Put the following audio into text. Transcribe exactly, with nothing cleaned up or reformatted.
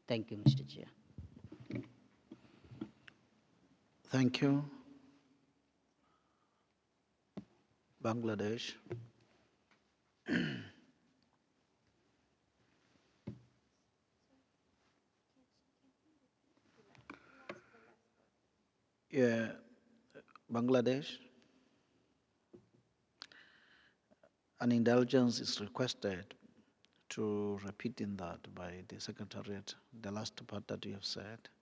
Thank you, Mister Chair. Thank you. Bangladesh. Yeah, Bangladesh. An indulgence is requested to repeat in that by the Secretariat, the last part that you have said.